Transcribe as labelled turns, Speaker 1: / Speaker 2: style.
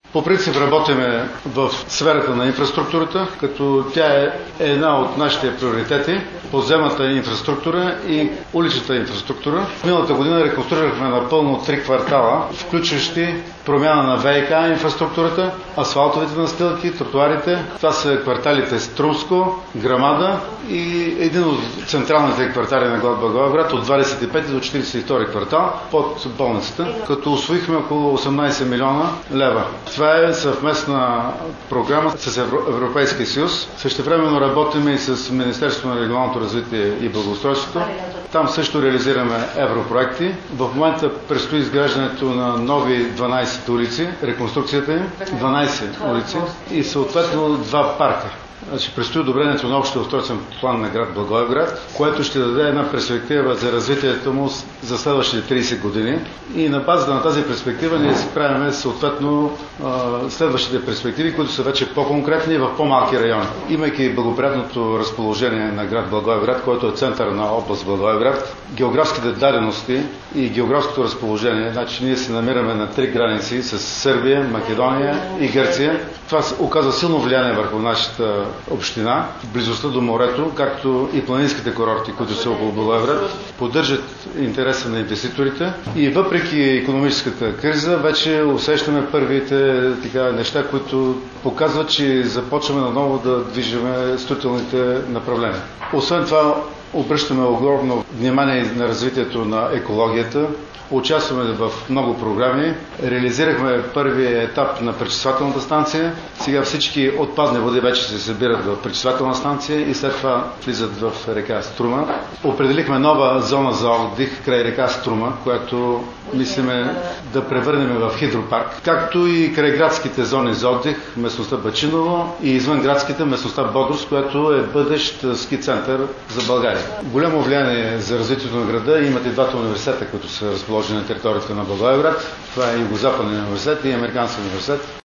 Speaker 1: По принцип работиме в сферата на инфраструктурата, като тя е една от нашите приоритети. Подземната инфраструктура и уличната инфраструктура. Миналата година реконструирахме напълно 3 квартала, включващи промяна на ВиК инфраструктурата, асфалтовите настилки, тротуарите. Това са кварталите Струмско, Грамада и един от централните квартали на град Благоевград от 25 до 42 квартал под болницата, като усвоихме около 18 милиона лева. Това е съвместна програма с Европейския съюз. Същевременно работим и с Министерството на регионалното развитие и благоустройството. Там също реализираме европроекти. В момента предстои изграждането на нови 12 улици, реконструкцията им, 12 улици и съответно 2 парка. Значи предстои одобрението на общия устройствен план на град Благоевград, което ще даде една перспектива за развитието му за следващите 30 години. И на базата на тази перспектива ние си правим съответно следващите перспективи, които са вече по-конкретни в по-малки райони. Имайки благоприятното разположение на град Благоевград, който е център на област Благоевград, географските дадености и географското разположение, значи ние се намираме на 3 граници с Сърбия, Македония и Гърция. Това оказва силно влияние върху нашата община, близостта до морето, както и планинските курорти, които са около Благоевград, поддържат интереса на инвеститорите и въпреки икономическата криза вече усещаме първите неща, които показват, че започваме наново да движиме строителните направления. Освен това, обръщаме огромно внимание на развитието на екологията. Участваме в много програми. Реализирахме първия етап на пречиствателната станция. Сега всички отпадни води вече се събират в пречиствателна станция и след това влизат в река Струма. Определихме нова зона за отдих край река Струма, която мислиме да превърнем в хидропарк, както и край градските зони за отдих, местността Бачиново и извън градските местността Бодрус, която е бъдещ ски център за България. Голямо влияние за развитието на града имат и двата университета, които са разположени на територията на Благоевград. Това е Югозападен университет и Американски университет.